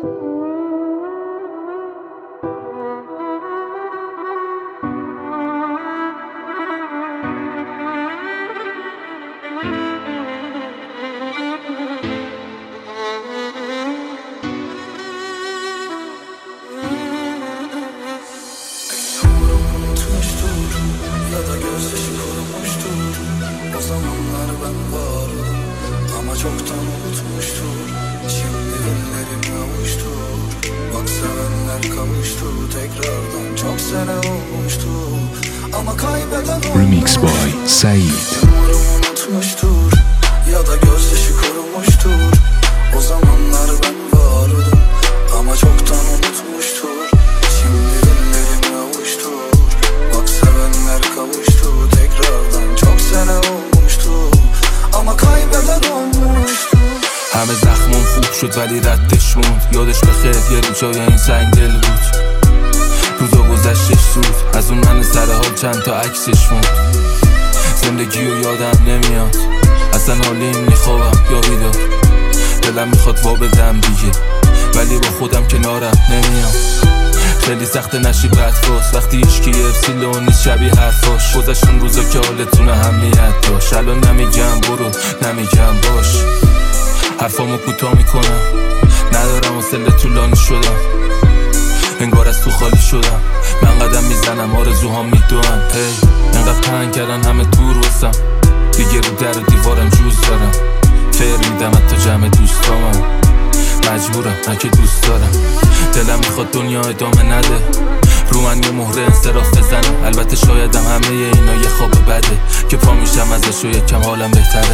Çoktan unutmuştur. Şimdi ellerim avuştu. Bak sevenler kavuştu. Tekrardan çok sene olmuştu. Ama kaybeden olmuştu. Remix by Said. Umarım unutmuştur. Ya da gözyaşı kurumuştur. O zamanlar ben vardım. Ama çoktan unutmuştur. Şimdi ellerim avuştu. Bak sevenler kavuştu. Tekrardan çok sene olmuştu. Ama kaybeden olmuştu. همه زخمون خوب شد ولی ردش موند. یادش بخیر یه روزای این سنگ دل بود. روزا گذشتش زود. از اون من سر حال چند تا عکسش موند. زندگی رو یادم نمیاد. اصلا حالیم میخوابم یا بیدار. دلم میخواد وا بدم دیگه ولی با خودم کنارم نمیام. خیلی سخت نشی بدفاز وقتی اشکی افسیل و نیست شبیه حرفاش. گذشتون روزا که حالتون اهمیت داشت. الان نمیگم برو نمیگم باش. حرفامو کوتاه میکنم ندارم حوصله طولانی شدم. انگار از تو خالی شدم. من قدم میزنم آرزوهام میدونم. انقدر پنگ کردن همه دور واسم. دیگه رو در و دیوارم جوز دارم. خیر میدم حتی جمع دوستامم. مجبورم من که دوست دارم. دلم میخواد دنیا ادامه نده. رو من یه مهره انصراف بزنه. البته شایدم همه اینا یه خواب بده که پا میشم ازش و یکم حالم بهتره.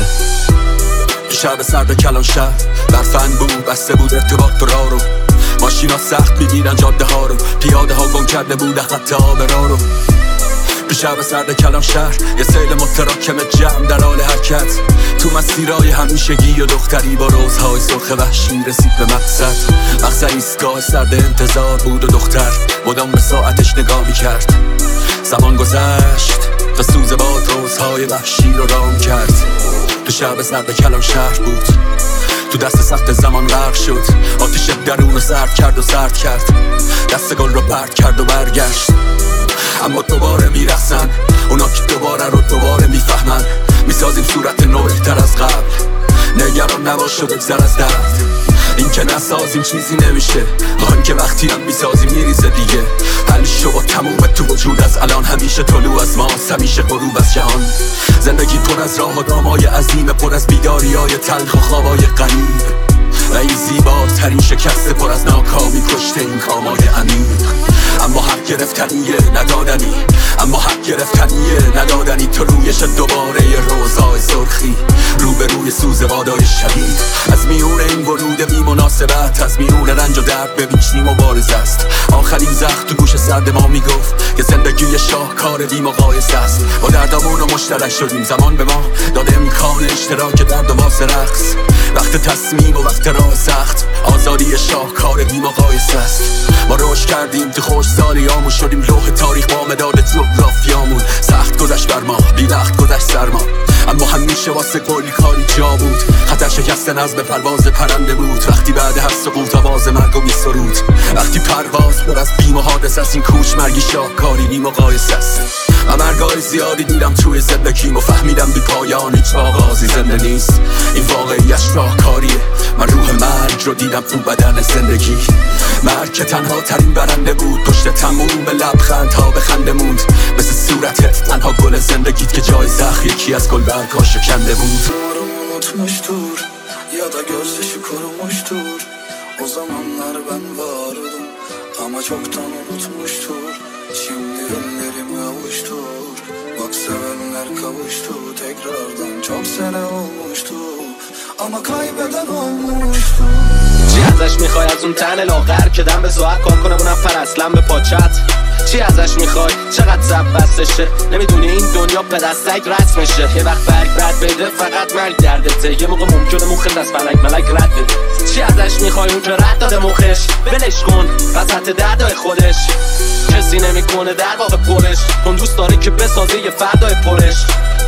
شب سرد کلان شهر برفن بود بسته بود ارتباط راه رو. ماشینا سخت میگیرن جاده ها رو. پیاده ها گم کرده بود خط آب راه رو. شب سرد کلان شهر یه سیل متراکم جمع در حال حرکت. تو مسیرهای همیشگی و دختری با روزهای سرخ وحشی رسید به مقصد ایستگاه سرد انتظار بود و دختر مدام به ساعتش نگاه میکرد. زمان گذشت تا سوز باد روزهای وحشی رو رام کرد. تو شب سرد کلان شهر بود. تو دست سخت زمان غرق شد. آتش درون رو سرد کرد. دست گل رو پرت کرد و برگشت. اما دوباره میرسن اونا که دوباره میفهمن. میسازیم صورت نو بهتر از قبل. نگران نباش و بگذر از درد. این که نسازیم چیزی نمیشه. آن که وقتی هم میسازیم میریزه دیگه. حلشو با تموم تو وجود از الان. همیشه طلوع از ماست همیشه غروب از جهان. زندگی پر از راه و دامای عظیم. پر از بیداریای تلخ و خوابای غریب. و این زیباترین شکست پر از ناکامی کشته این کامای عمیق. اما حق گرفتنیه ندادنی تو رویش دوباره روزای سرخی. روبروی سوز بادای شدید. از میون این ورود بی مناسبت. از میون رنج و درد ببین چی مبارز است. آخرین زخم تو گوش سرد ما میگفت که زندگی شاهکار بی مقایسه است. با دردامون رو مشترک شدیم. زمان به ما داده امکان اشتراک درد و واسه رقص. وقت تصمیم و وقت راه سخت. آزادی شاهکار بی مقایسه است. ما رشد کردیم تو خوشحالیامون. شدیم لوح تاریخ با مداد جغرافیامون. سخت گذشت بر ما بی وقت گذشت سرما. اما همیشه واسه کلی کاری جا بود. خطر شکست نظم پرواز پرنده بود. وقتی بعد هر سقوط آواز مرگو میسرود. وقتی پرواز پر از بیم و حادث است. این کوچ مرگی شاهکاری بی مقایسه است. و مرگای زیادی دیدم توی زندگیم و فهمیدم بی پایان هیچ آغازی زنده نیست. این واقعیت شاهکاریه. من روح مرگ رو دیدم تو بدن زندگی. مرگ که تنها ترین برنده بود. پشت تموم لبخندها به خنده موند. مثل صورتت تنها گل زندگیت که جای زخم یکی از گل برگا شکنده بود. Umarım unutmuştur ya da gözyaşı kurumuştur. O zamanlar ben vardım ama çoktan unutmuştur. Şimdi ellerim avuştur. Bak sevenler kavuştu. Tekrardan çok sene olmuştu ama kaybeden olmuştu. چی ازش میخوای از اون تن لاغر که دم به زوحت کار کنه اونم پر اصلا به پاچت؟ چی ازش میخوای؟ چقدر زب بستشه؟ نمیدونی این دنیا به دستک رسمشه. یه وقت برگ رد بده فقط مرگ دردته. یه موقع ممکنه مخل از ملک رد بده. چی ازش میخوای اون که رد داده مخش؟ ولش کن وسط دردای خودش. کسی نمیکنه در واقع پرش. اون دوست داره که بسازه یه فردای پرش.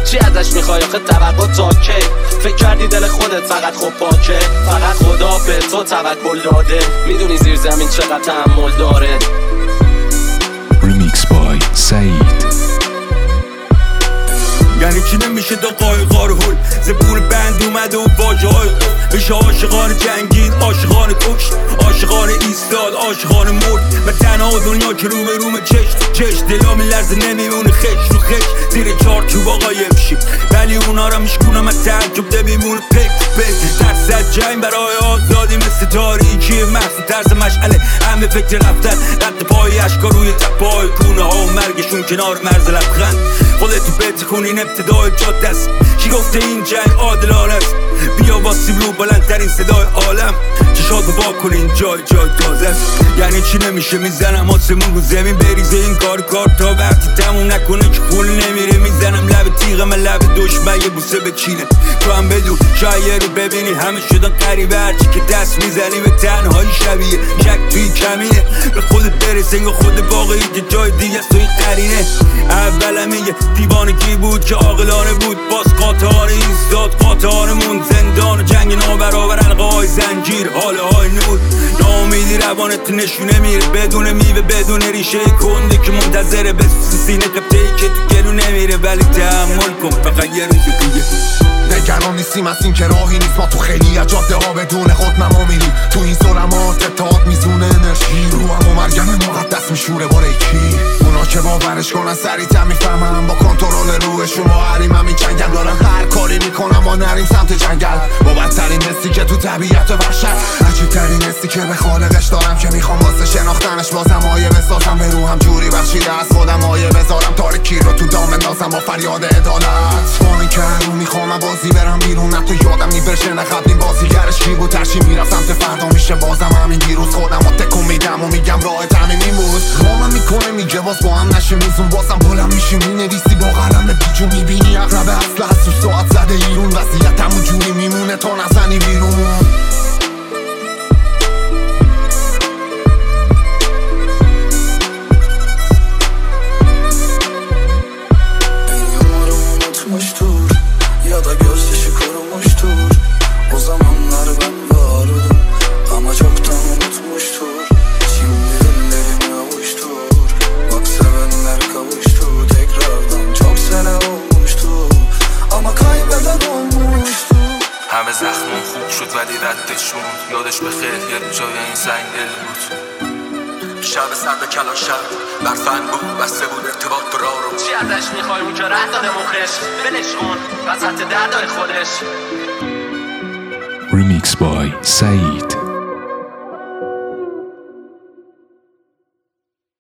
چی ازش میخوای آخه توقع تا کی؟ فکر کردی دل خودت فقط خب پاکه، فقط خدا به تو توکل داده، میدونی زیر زمین چقدر تحمل داره. Remix by سعید. یعنی چی نمیشه دا قایقا رو هل زبون بند اومده و واجه های میشه عاشقان جنگید، عاشقان کشت، عاشقان ایستاد، عاشقان مرد. من تنها دنیا که رو به روم چشت دلا میلرزه نمیمونه خش رو خش زیر چارچوب آقا یمشی، ولی اونا را میشکونم از تعجب نمیمونه پک ترس از جنگ برای آزادی مثل تاریکی محصول ترس مشعله همه فکر رفتن رد پای اشکا روی تپای کونه ها و مرگشون کنار مرز لبخند خودتو بهت کنین ابتدای جاده است. کی گفته این جنگ عادلانه است؟ بیا با سیبلو بلندترین صدای عالم چشاتو وا کنین جای تازه است. یعنی چی نمیشه میزنم آسمون رو زمین بریزه این کار تا وقتی تموم نکنه که خون نمیره میزنم لب تیغ من لب دشمن یه بوسه بچینه تو هم بدون شاید رو ببینی همه شدن قریبه هرچی که دست میزنی به تنهایی شبیه شک توی کمینه به خودت برس انگار خود واقعی که جای دیگه است توی قرینه. اولم یه دیوانگی بود که عاقلانه بود باز قاطعانه ایستاد قاطعانمون زندان و جنگ نابرابر حلقه‌های زنجیر حاله های نور ناامیدی روانت نشونه میره بدون میوه بدون ریشه کنده که منتظره به سینه قبطه‌ای که تو گلو نمیره ولی تحمل کن فقط یه روز دیگه. نگران نیستیم از این که راهی نیست ما تو خیلی از جاده ها بدون خودنما میریم تو این ظلمات اتحاد میزونه انرژی رو هم و مرگم مقدس میشوره بارکی اونا که باورش کنن سریع‌تر میفهمن با کنترل روحشون با حریم هم میجنگن دارن هر کاری میکنن ما نریم سمت جنگل با بدترین حسی که تو طبیعت وحشت عجیب‌ترین حسی که به خالقش دارم که میخوام واسه شناختنش بازم آیه بسازم به روحم جوری بخشیده از خودم آیه بذارم تاریکی رو تو دام اندازم با فریاد عدالت با این که رو میخوام بازی برم بیرون نه تو یادم میبرشه نه قبلین بازیگرش کی بود ترشی میرم سمت فردا میشه بازم همین دیروز خودم رو تکون میدم و میگم راه تمیم این بود رامم میکنه میگه باز با هم نشه میزون بازم بلند میشیم مینویسی با قلم بیجو میبینی اقرب اصل از تو ساعت زده ایرون وضعیت همون جوری میمونه تا نزنی بیرون. Ya da gözyaşı kurumuştur. O zamanlar ben vardım ama çoktan unutmuştur. Şimdi ellerimi avuştur. Bak sevenler kavuştu tekrardan. Çok sene olmuştu ama kaybeden olmuştu. همه زخمون خوب شد ولی ردش موند یادش بخیر یه جای این سنگ دل بود. شب سرد کلان شب برفن بود بسته بود ارتباط برا رو چی ازش میخوای اونجا رد داده مخش بلش کن وسط در داره خودش. Remix by سعید.